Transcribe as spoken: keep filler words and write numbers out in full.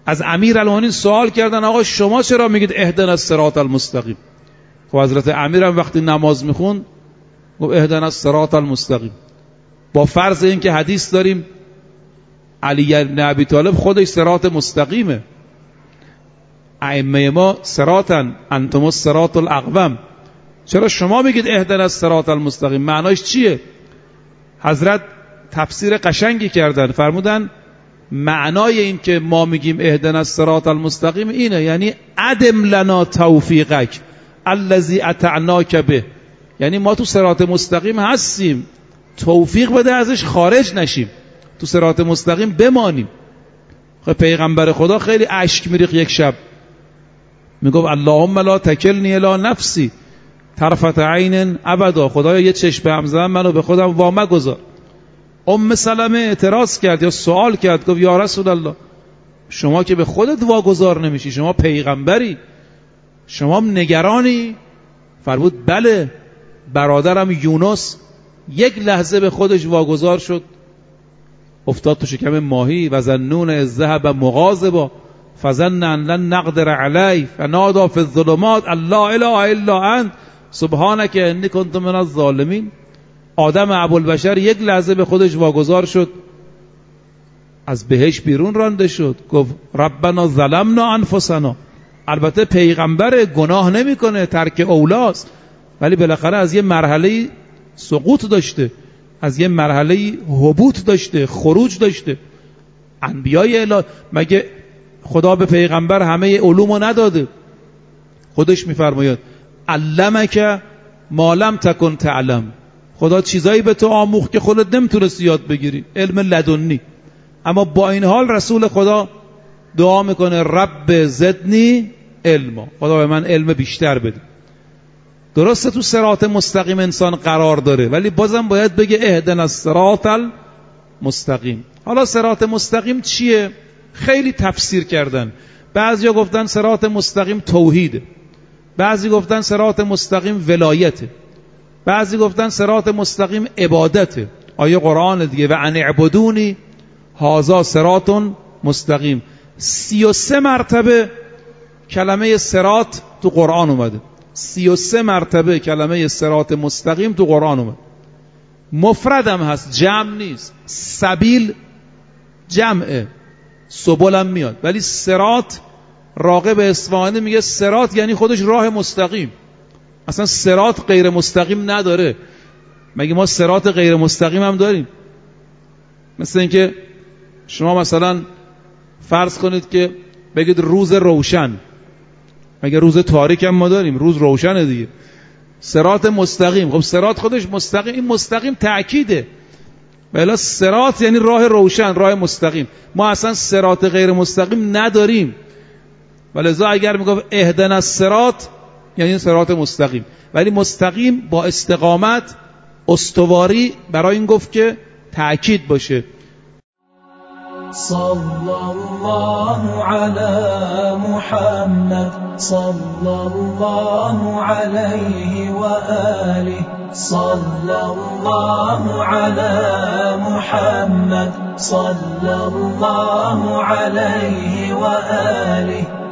از امیرالمومنین سوال کردن آقا شما چرا میگید اهدنا الصراط المستقیم؟ خب حضرت امیر هم وقتی نماز میخوند گفت اهدنا الصراط المستقیم. با فرض این که حدیث داریم علی بن ابی طالب خودش صراط مستقیمه، ائمه ما صراطن انتم الصراط الاقوم، چرا شما میگید اهدنا الصراط المستقیم؟ معناش چیه؟ حضرت تفسیر قشنگی کردن، فرمودن معنای این که ما میگیم اهدنا الصراط المستقیم اینه، یعنی ادم لنا توفیقک الذی اطعناک به، یعنی ما تو صراط مستقیم هستیم، توفیق بده ازش خارج نشیم، تو صراط مستقیم بمانیم. خب پیغمبر خدا خیلی اشک میریخت یک شب، میگفت اللهم لا تکلنی الی نفسی طرفت عین ابدا، خدایا یه چشم هم زدن منو به خودم وامه گذار. ام سلمه اعتراض کرد یا سوال کرد، گفت یا رسول الله شما که به خودت واگذار نمیشی، شما پیغمبری، شما نگرانی؟ فرمود بله، برادرم یونس یک لحظه به خودش واگذار شد، افتاد تو شکم ماهی، و ظنون اذ ذهب مغاضبا فظن ان لن نقدر علیه فنادی فی الظلمات الله اله الا انت سبحانک انی کنت من الظالمین. آدم ابوالبشر یک لحظه به خودش واگذار شد، از بهش بیرون رانده شد، گفت ربنا ظلمنا انفسنا. البته پیغمبر گناه نمیکنه، ترک اولاست، ولی بالاخره از یه مرحله سقوط داشته، از یه مرحله هبوط داشته، خروج داشته. انبیای الهی مگه خدا به پیغمبر همه علومو نداده؟ خودش میفرماید علمک ما لم تکن تعلم، خدا چیزایی به تو آموخت که خودت نمیتونستی یاد بگیری، علم لدنی. اما با این حال رسول خدا دعا میکنه رب زدنی علما، خدا به من علم بیشتر بده. درسته تو صراط مستقیم انسان قرار داره، ولی بازم باید بگه اهدنا الصراط المستقیم. حالا صراط مستقیم چیه؟ خیلی تفسیر کردن. بعضیا گفتن صراط مستقیم توحیده، بعضی گفتن صراط مستقیم ولایته، بعضی گفتن صراط مستقیم عبادته، آیه قرآن دیگه و ان اعبدونی هذا صراط مستقیم. سی و سه مرتبه کلمه صراط تو قرآن اومده، سی و سه مرتبه کلمه صراط مستقیم تو قرآن اومده. مفردم هست، جمع نیست. سبیل جمعه، سبل هم میاد، ولی صراط راغب اصفهانی میگه صراط یعنی خودش راه مستقیم. اصلا صراط غیر مستقیم نداره. مگه ما صراط غیر مستقیم هم داریم؟ مثل اینکه شما مثلا فرض کنید که بگید روز روشن، مگه روز تاریک هم ما داریم؟ روز روشنه دیگه. صراط مستقیم، خب صراط خودش مستقیم، این مستقیم تأکیده، بلا صراط یعنی راه روشن، راه مستقیم. ما اصلا صراط غیر مستقیم نداریم، ولذا اگر میگفت اهدنا الصراط یعنی صراط مستقیم، ولی مستقیم با استقامت، استواری، برای این گفت که تأکید باشه. صلى الله على محمد صلى الله عليه وآله صلى الله على محمد صلى الله عليه وآله